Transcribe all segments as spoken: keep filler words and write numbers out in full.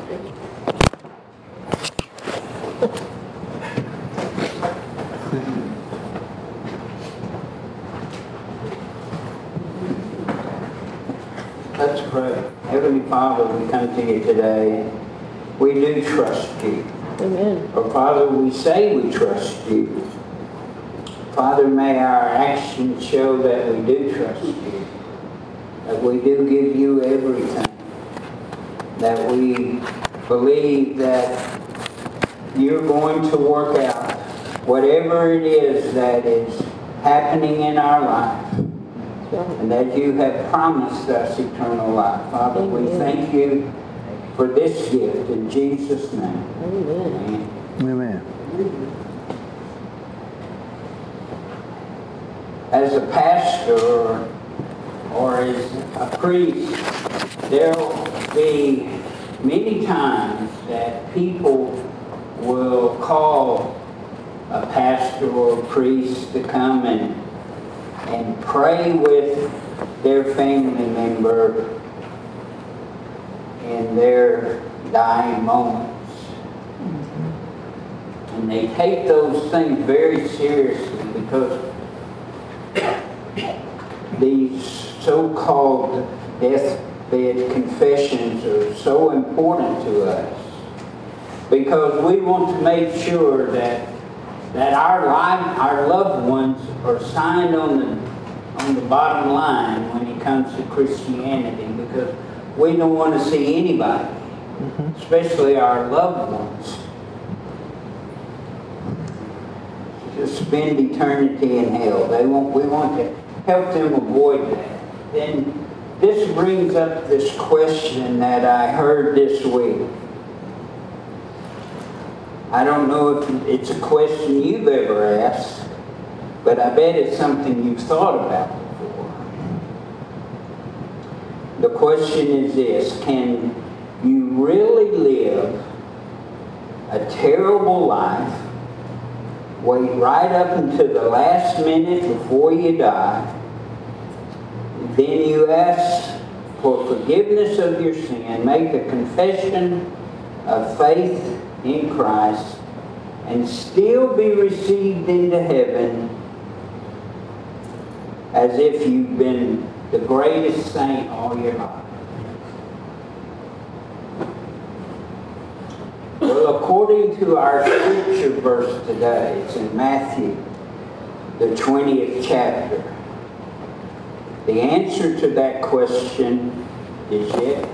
Let's pray. Heavenly Father, we come to you today. We do trust you. Amen. Or Father, we say we trust you. Father, may our actions show that we do trust you. That we do give you everything. That we believe that you're going to work out whatever it is that is happening in our life. And that you have promised us eternal life. Father, Amen. We thank you for this gift in Jesus' name. Amen. Amen. As a pastor or, or as a priest, there will be many times that people will call a pastor or a priest to come and and pray with their family member in their dying moments. And they take those things very seriously because these so-called deathbed confessions are so important to us because we want to make sure that that our life, our loved ones are signed on the on the bottom line when it comes to Christianity, because we don't want to see anybody, mm-hmm. especially our loved ones, to spend eternity in hell. They want we want to help them avoid that. Then this brings up this question that I heard this week. I don't know if it's a question you've ever asked, but I bet it's something you've thought about before. The question is this: can you really live a terrible life, wait right up until the last minute before you die, then you ask for forgiveness of your sin, make a confession of faith in Christ, and still be received into heaven as if you've been the greatest saint all your life? Well, according to our scripture verse today, it's in Matthew, the twentieth chapter. The answer to that question is yes.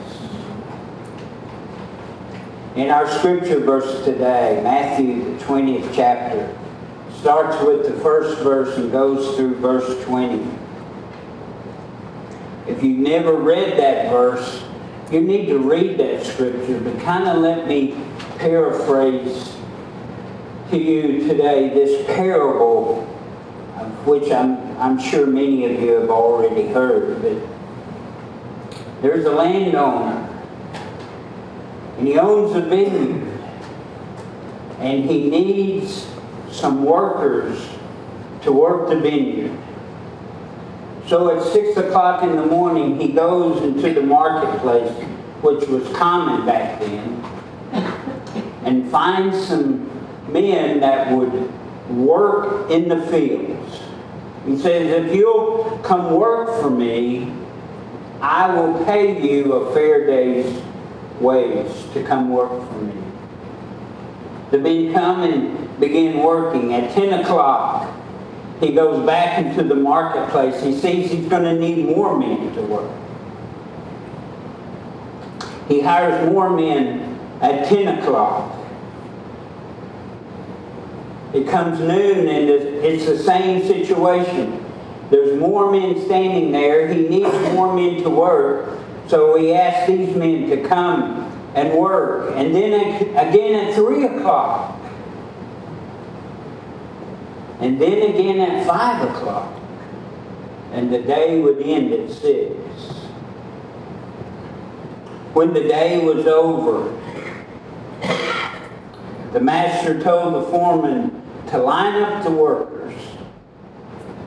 In our scripture verse today, Matthew, the twentieth chapter, starts with the first verse and goes through verse twenty. If you've never read that verse, you need to read that scripture, but kind of let me paraphrase to you today this parable, of which I'm, I'm sure many of you have already heard. But there's a landowner, and he owns a vineyard, and he needs some workers to work the vineyard. So at six o'clock in the morning, he goes into the marketplace, which was common back then, and finds some men that would work in the fields. He says, if you'll come work for me, I will pay you a fair day's wage to come work for me. The men come and begin working. At ten o'clock, he goes back into the marketplace. He sees he's going to need more men to work. He hires more men at ten o'clock. It comes noon and it's the same situation. There's more men standing there. He needs more men to work. So he asks these men to come and work. And then again at three o'clock. And then again at five o'clock. And the day would end at six. When the day was over, the master told the foreman to line up the workers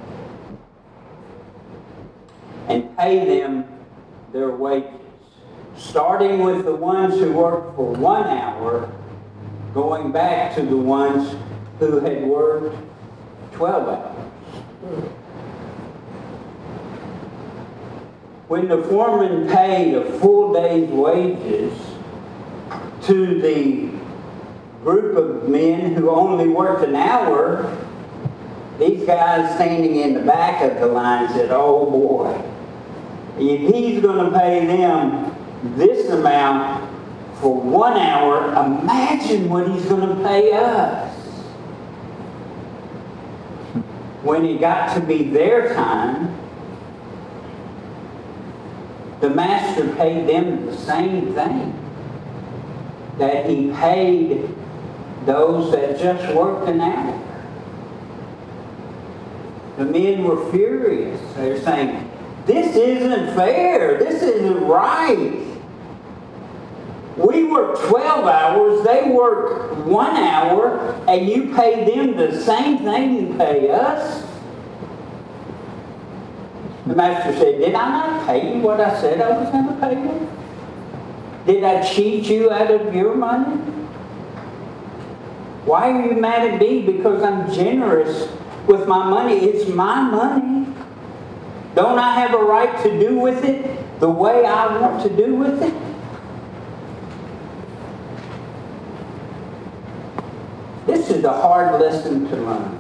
and pay them their wages. starting with the ones who worked for one hour, going back to the ones who had worked twelve hours. When the foreman paid a full day's wages to the group of men who only worked an hour, these guys standing in the back of the line said, oh boy, if he's going to pay them this amount for one hour, imagine what he's going to pay us. When it got to be their time, the master paid them the same thing that he paid those that just worked an hour. The men were furious. They were saying, this isn't fair. This isn't right. We work twelve hours, they work one hour, and you pay them the same thing you pay us? The master said, did I not pay you what I said I was going to pay you? Did I cheat you out of your money? Why are you mad at me? Because I'm generous with my money. It's my money. Don't I have a right to do with it the way I want to do with it? This is a hard lesson to learn.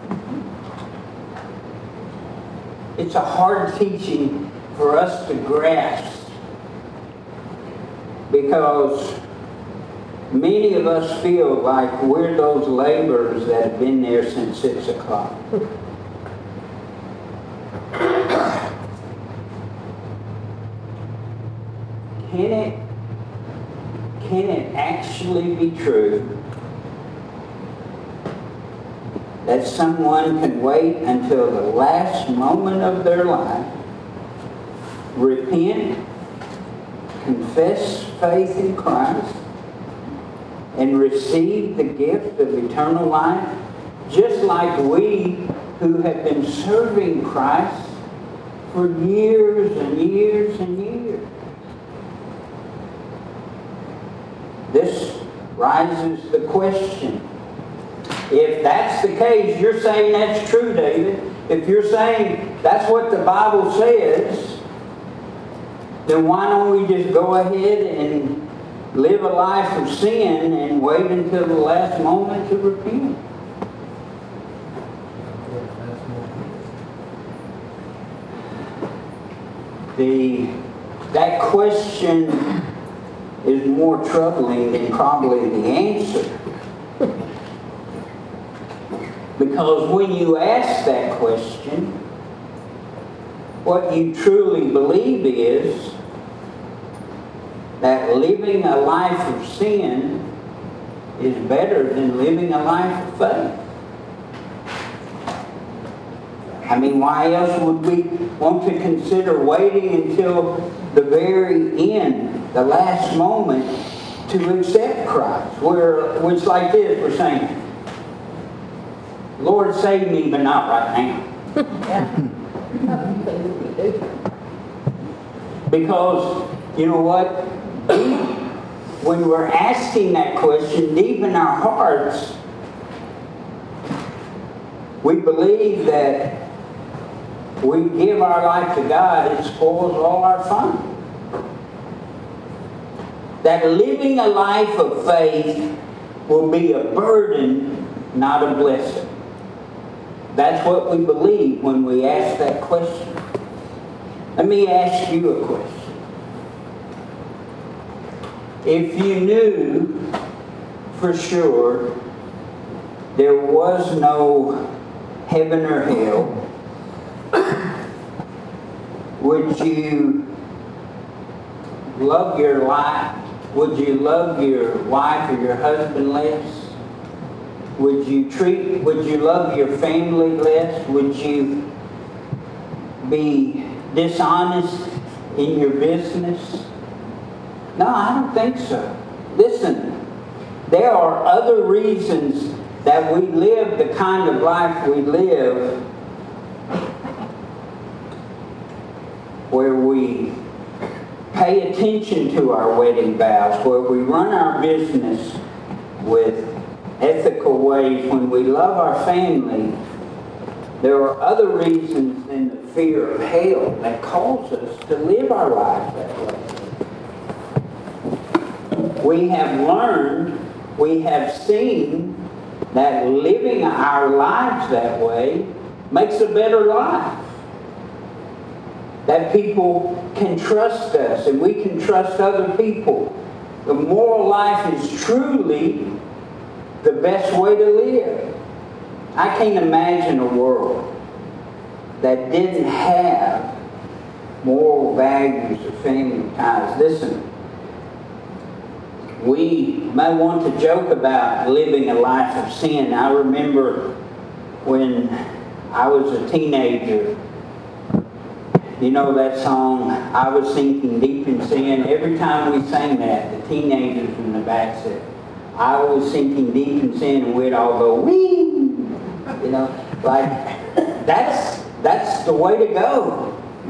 It's a hard teaching for us to grasp because many of us feel like we're those laborers that have been there since six o'clock. Can it, can it actually be true that someone can wait until the last moment of their life, repent, confess faith in Christ, and receive the gift of eternal life, just like we who have been serving Christ for years and years and years? This raises the question. If that's the case, you're saying that's true, David. If you're saying that's what the Bible says, then why don't we just go ahead and live a life of sin and wait until the last moment to repent? The, that question is more troubling than probably the answer. Because when you ask that question, what you truly believe is that living a life of sin is better than living a life of faith. I mean, why else would we want to consider waiting until the very end, the last moment, to accept Christ? We're, it's like this, we're saying, Lord, save me, but not right now. Because, you know what? Deep, when we're asking that question, deep in our hearts, we believe that we give our life to God, it spoils all our fun. That living a life of faith will be a burden, not a blessing. That's what we believe when we ask that question. Let me ask you a question. If you knew for sure there was no heaven or hell, would you love your life? Would you love your wife or your husband less? Would you treat, would you love your family less? Would you be dishonest in your business? No, I don't think so. Listen, there are other reasons that we live the kind of life we live where we pay attention to our wedding vows, where we run our business with ethical ways, when we love our family, there are other reasons than the fear of hell that calls us to live our lives that way. We have learned, we have seen that living our lives that way makes a better life. That people can trust us and we can trust other people. The moral life is truly the best way to live. I can't imagine a world that didn't have moral values of family ties. Listen, we may want to joke about living a life of sin. I remember when I was a teenager, you know that song, I Was Sinking Deep in Sin? Every time we sang that, the teenagers in the back said, I was sinking deep in sin, and we'd all go, wee! You know, like, that's, that's the way to go.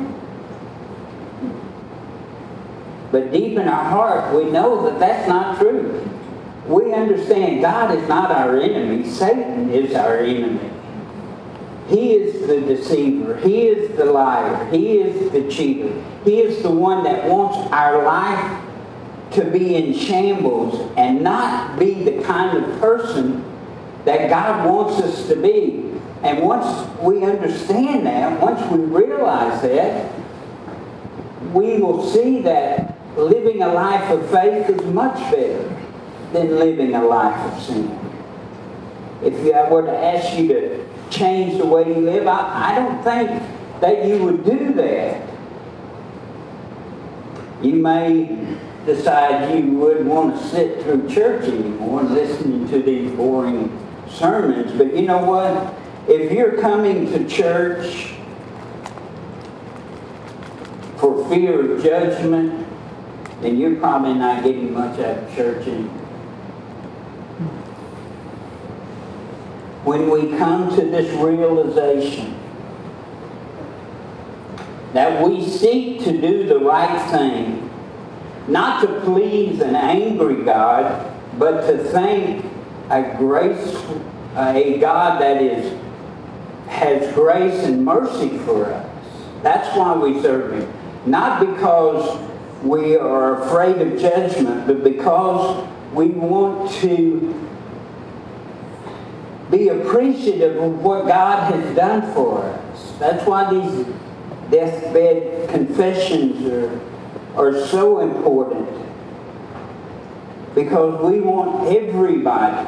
But deep in our heart, we know that that's not true. We understand God is not our enemy. Satan is our enemy. He is the deceiver. He is the liar. He is the cheater. He is the one that wants our life to be in shambles and not be the kind of person that God wants us to be. And once we understand that, once we realize that, we will see that living a life of faith is much better than living a life of sin. If I were to ask you to change the way you live, I, I don't think that you would do that. You may decide you wouldn't want to sit through church anymore listening to these boring sermons, but you know what? If you're coming to church for fear of judgment, then you're probably not getting much out of church anymore. When we come to this realization that we seek to do the right thing, not to please an angry God, but to thank a grace, a God that is has grace and mercy for us. That's why we serve Him. Not because we are afraid of judgment, but because we want to be appreciative of what God has done for us. That's why these deathbed confessions are, are so important. Because we want everybody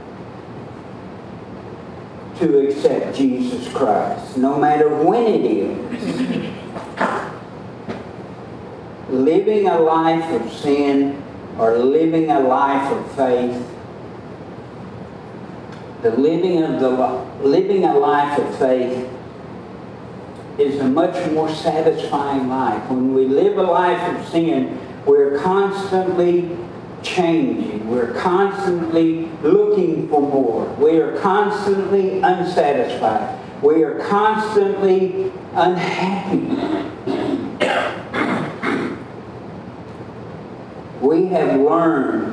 to accept Jesus Christ, no matter when it is. Living a life of sin or living a life of faith, the living of the living a life of faith is a much more satisfying life. When we live a life of sin, we're constantly changing. We're constantly looking for more. We are constantly unsatisfied. We are constantly unhappy. We have learned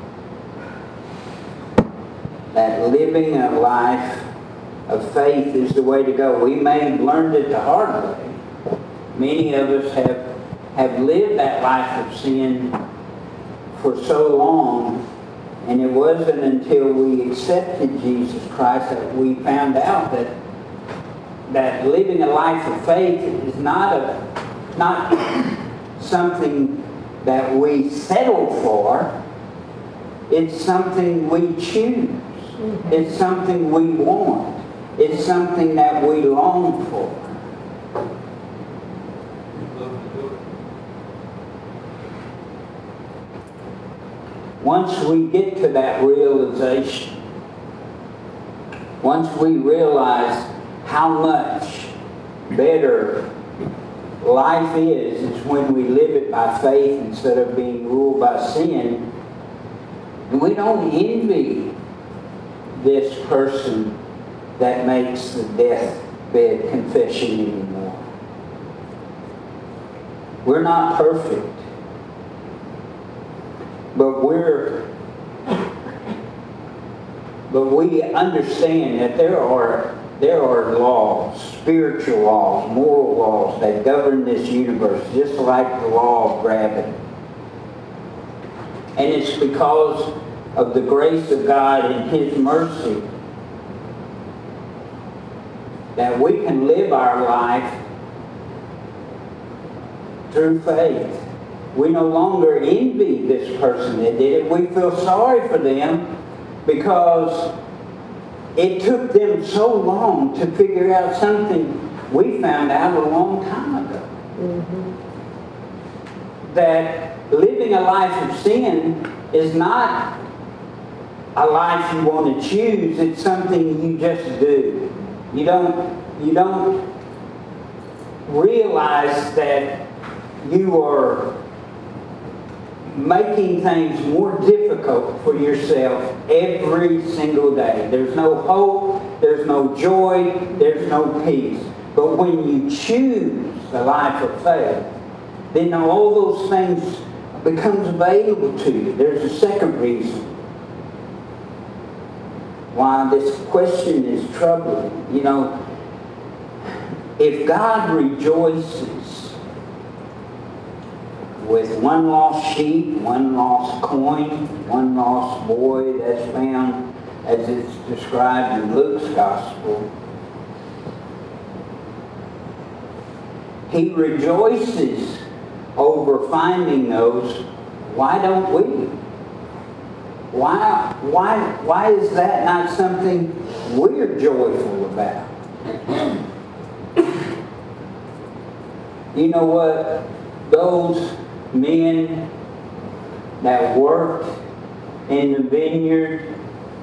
that living a life of faith is the way to go. We may have learned it the hard way. Many of us have, have lived that life of sin for so long, and it wasn't until we accepted Jesus Christ that we found out that that living a life of faith is not a not something that we settle for. It's something we choose. It's something we want. It's something that we long for. Once we get to that realization, once we realize how much better life is, is when we live it by faith instead of being ruled by sin. And we don't envy this person that makes the deathbed confession anymore. We're not perfect. but we're but we understand that there are there are laws, spiritual laws, moral laws that govern this universe, just like the law of gravity. And it's because of the grace of God and His mercy that we can live our life through faith. We no longer envy this person that did it. We feel sorry for them because it took them so long to figure out something we found out a long time ago. Mm-hmm. That living a life of sin is not a life you want to choose. It's something you just do. You don't, you don't realize that you are making things more difficult for yourself every single day. There's no hope, there's no joy, there's no peace. But when you choose a life of faith, then all those things becomes available to you. There's a second reason why this question is troubling. You know, if God rejoices with one lost sheep, one lost coin, one lost boy that's found as it's described in Luke's Gospel, He rejoices over finding those. Why don't we? Why, why, why is that not something we're joyful about? You know what? Those men that worked in the vineyard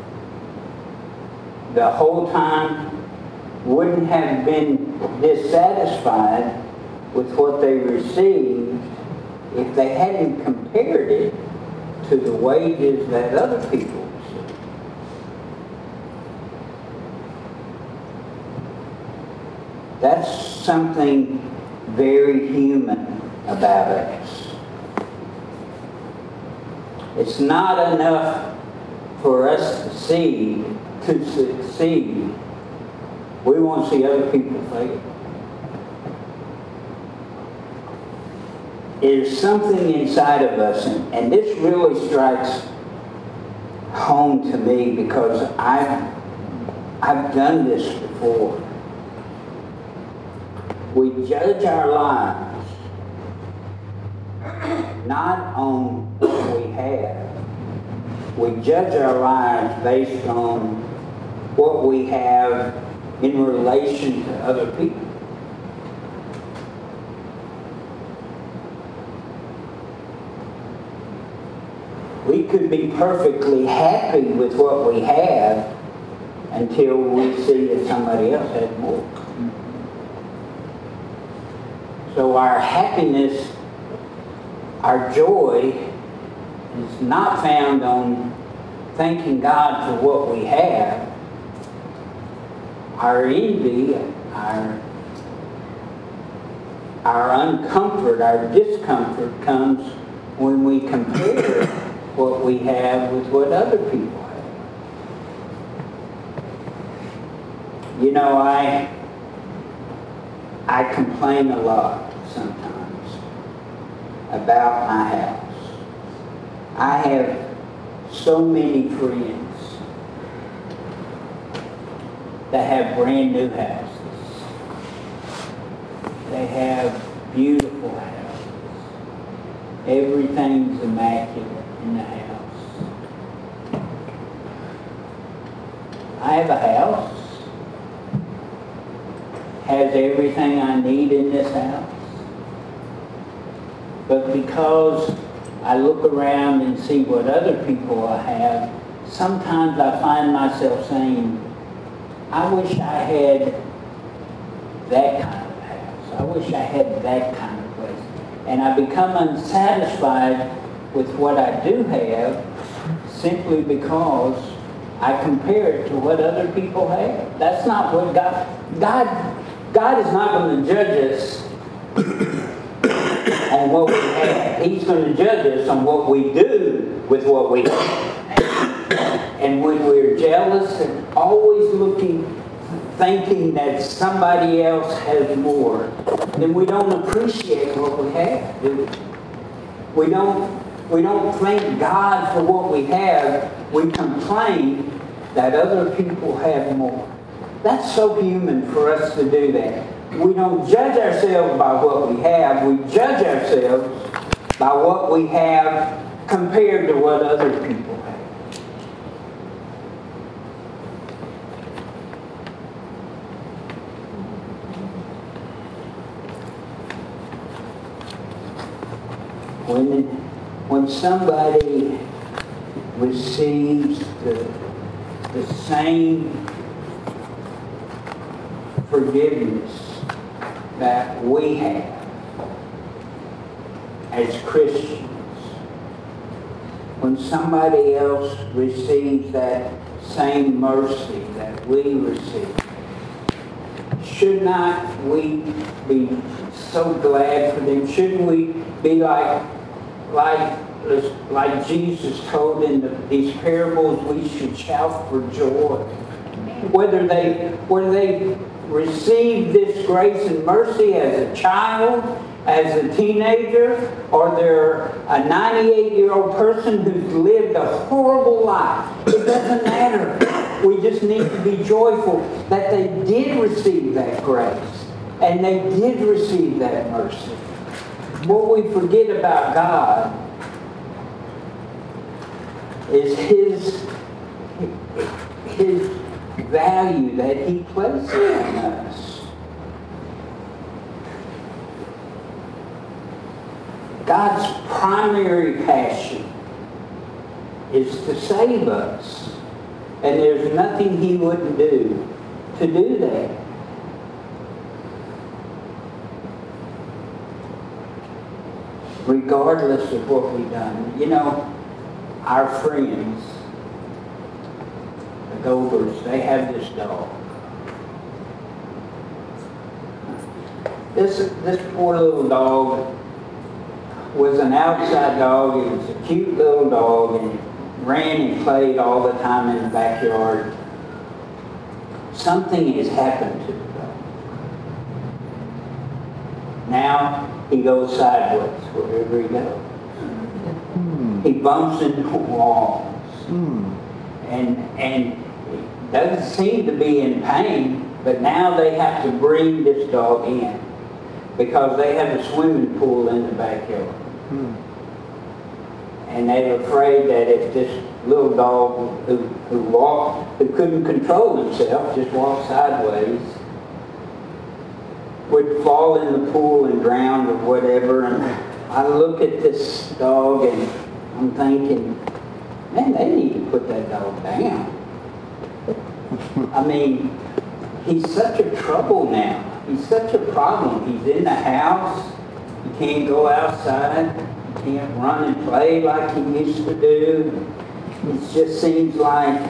the whole time wouldn't have been dissatisfied with what they received if they hadn't compared it to the wages that other people receive. That's something very human about us. It's not enough for us to see, to succeed. We want to see other people fail. There's something inside of us, and, and this really strikes home to me because I've, I've done this before. We judge our lives not on what we have. We judge our lives based on what we have in relation to other people. We could be perfectly happy with what we have until we see that somebody else has more. So our happiness, our joy is not found on thanking God for what we have. Our envy, our, our uncomfort, our discomfort comes when we compare what we have with what other people have. You know, I I complain a lot sometimes about my house. I have so many friends that have brand new houses. They have beautiful houses. Everything's immaculate in the house. I have a house. Has everything I need in this house. But because I look around and see what other people have, sometimes I find myself saying, I wish I had that kind of house. I wish I had that kind of place. And I become unsatisfied with what I do have simply because I compare it to what other people have. That's not what God... God, God is not going to judge us on what we have. He's going to judge us on what we do with what we have. And when we're jealous and always looking, thinking that somebody else has more, then we don't appreciate what we have, do we? We don't, we don't thank God for what we have. We complain that other people have more. That's so human for us to do that. We don't judge ourselves by what we have. We judge ourselves by what we have compared to what other people have. When, when somebody receives the, the same forgiveness that we have as Christians, when somebody else receives that same mercy that we receive, should not we be so glad for them? Shouldn't we be like like like Jesus told in the, these parables? We should shout for joy, whether they whether they receive this grace and mercy as a child, as a teenager, or they're a ninety-eight-year-old person who's lived a horrible life. It doesn't matter. We just need to be joyful that they did receive that grace and they did receive that mercy. What we forget about God is His, His value that He places on us. God's primary passion is to save us. And there's nothing He wouldn't do to do that. Regardless of what we've done. You know, our friends, the Golders, they have this dog. This, this poor little dog was an outside dog. It was a cute little dog, and it ran and played all the time in the backyard. Something has happened to the dog. Now he goes sideways wherever he goes. Mm. He bumps into walls. Mm. And, and he doesn't seem to be in pain, but now they have to bring this dog in because they have a swimming pool in the backyard. Mm. And they're afraid that if this little dog who, who walked, who couldn't control himself, just walked sideways, would fall in the pool and drown or whatever. And I look at this dog and I'm thinking, man, they need to put that dog down. I mean, he's such a trouble now. He's such a problem. He's in the house. He can't go outside. He can't run and play like he used to do. It just seems like,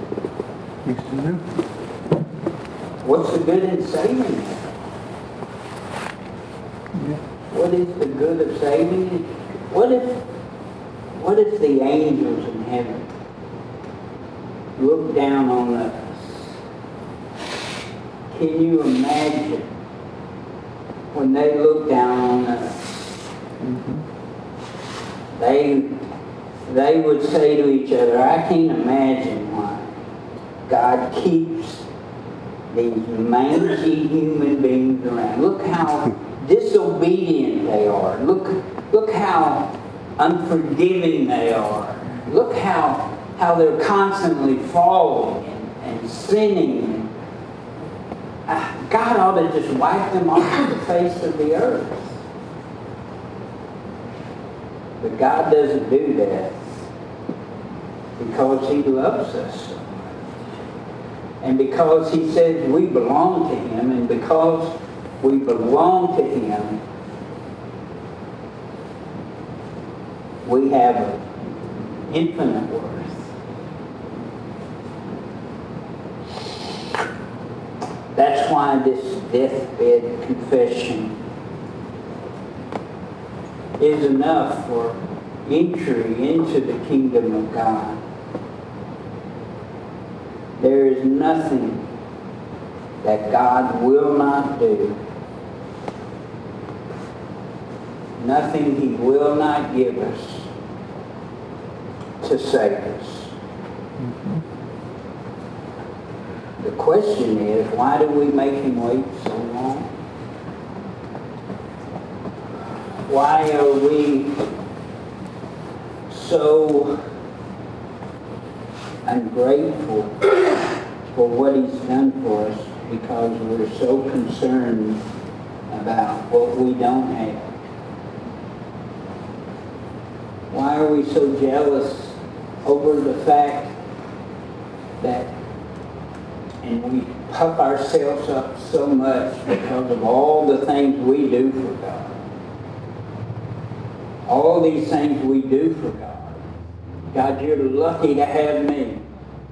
what's the good in saving him? What is the good of saving him? What if, what if the angels in heaven look down on us? Can you imagine when they look down on us? Mm-hmm. They, they would say to each other, I can't imagine why God keeps these mangy human beings around. Look how disobedient they are. Look, look how unforgiving they are. Look how, how they're constantly falling and, and sinning. Uh, God ought to just wipe them off the face of the earth. But God doesn't do that because He loves us so much. And because He says we belong to Him, and because we belong to Him, we have an infinite worth. That's why this deathbed confession is enough for entry into the kingdom of God. There is nothing that God will not do. Nothing He will not give us to save us. Mm-hmm. The question is, why do we make Him wait so long? Why are we so ungrateful for what He's done for us? Because we're so concerned about what we don't have. Why are we so jealous over the fact that, and we puff ourselves up so much because of all the things we do for God? All these things we do for God. God, you're lucky to have me.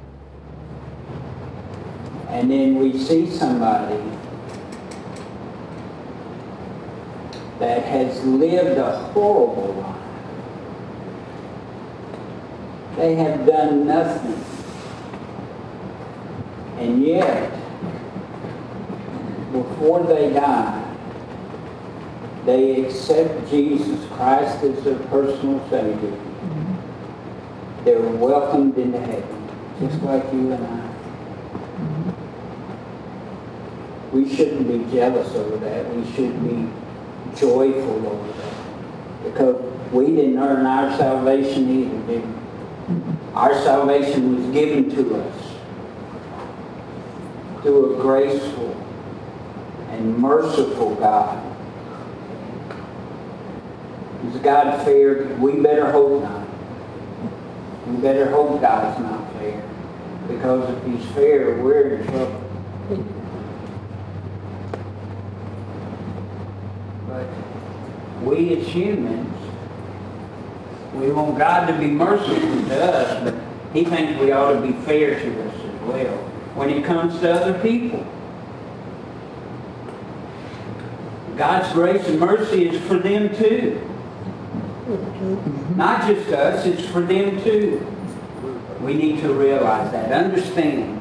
And then we see somebody that has lived a horrible life. They have done nothing. And yet, before they die, they accept Jesus Christ as their personal Savior. Mm-hmm. They're welcomed into heaven, just like you and I. Mm-hmm. We shouldn't be jealous over that. We should be joyful over that. Because we didn't earn our salvation either, did we? Mm-hmm. Our salvation was given to us through a graceful and merciful God. Is God fair? We better hope not. We better hope God's not fair. Because if He's fair, we're in trouble. But we as humans, we want God to be merciful to us, but He thinks we ought to be fair to us as well when it comes to other people. God's grace and mercy is for them too. Not just us, it's for them too. We need to realize that. Understand.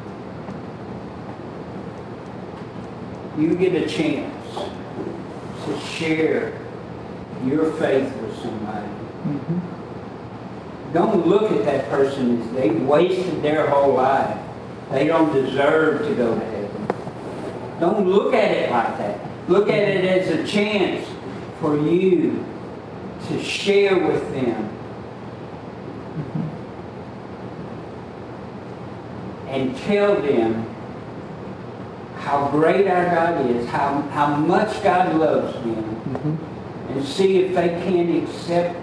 You get a chance to share your faith with somebody. Mm-hmm. Don't look at that person as they've wasted their whole life. They don't deserve to go to heaven. Don't look at it like that. Look at it as a chance for you to share with them and tell them how great our God is, how, how much God loves them, mm-hmm. and see if they can accept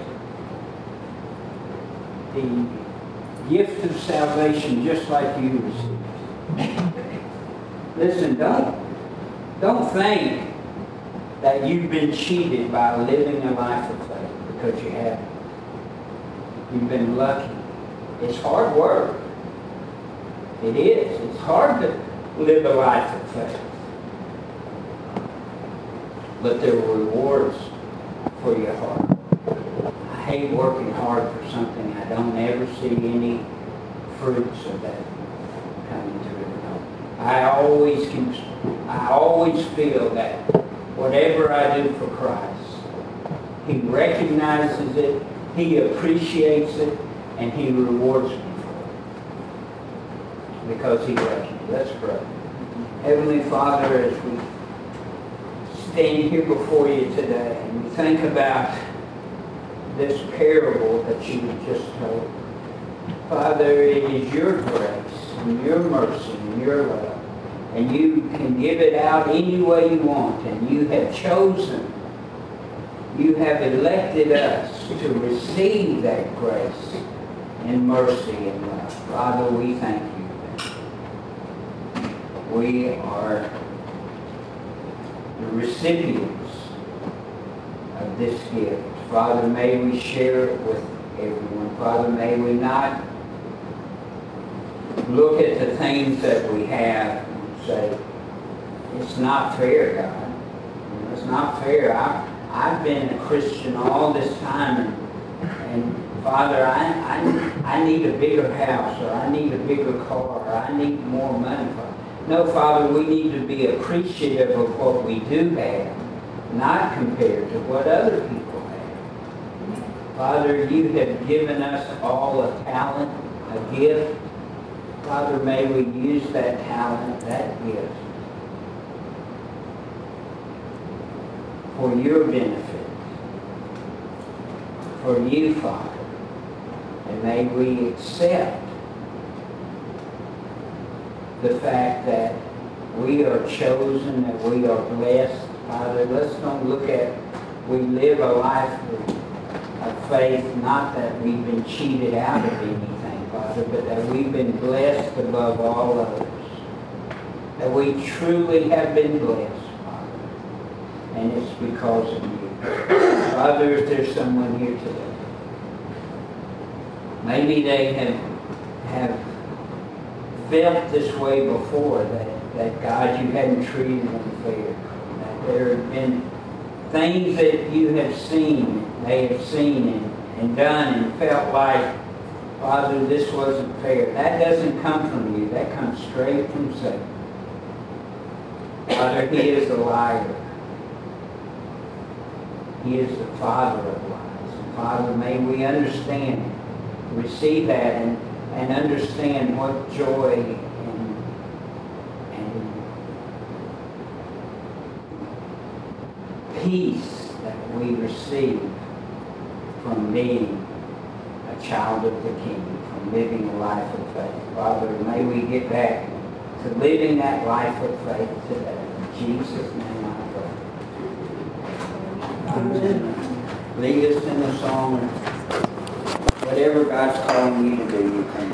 the gift of salvation just like you received. Listen, don't, don't think that you've been cheated by living a life of faith, because you haven't. You've been lucky. It's hard work. It is. It's hard to live a life of faith. But there are rewards for your heart. I hate working hard for something I don't ever see any fruits of that coming to it. I always can, I always feel that whatever I do for Christ, He recognizes it, He appreciates it, and He rewards me for it. Because He loves me. Let's pray. Heavenly Father, as we stand here before you today and we think about this parable that you just told, Father, it is your grace and your mercy and your love. And you can give it out any way you want. And you have chosen, you have elected us to receive that grace and mercy and love. Father, we thank you. We are the recipients of this gift. Father, may we share it with everyone. Father, may we not look at the things that we have and say, it's not fair, God. It's not fair. I, I've been a Christian all this time, and, and Father, I, I, I need a bigger house, or I need a bigger car, or I need more money. No, Father, we need to be appreciative of what we do have, not compared to what other people have. Father, you have given us all a talent, a gift. Father, may we use that talent, that gift, for your benefit, for you, Father. And may we accept the fact that we are chosen, that we are blessed. Father, let's don't look at, we live a life of faith, not that we've been cheated out of anything, Father, but that we've been blessed above all others. That we truly have been blessed, Father. And it's because of you. Father, if there's someone here today, maybe they have, have felt this way before, that, that God, you hadn't treated them fair. That there have been things that you have seen, they have seen and, and done and felt like, Father, this wasn't fair. That doesn't come from you. That comes straight from Satan. Father, he is a liar. He is the father of lies. And Father, may we understand, receive that, and, and understand what joy and, and peace that we receive from being a child of the King, from living a life of faith. Father, may we get back to living that life of faith today. In Jesus' name I pray. Amen. Lead us in the song, whatever God's calling you to do, you can.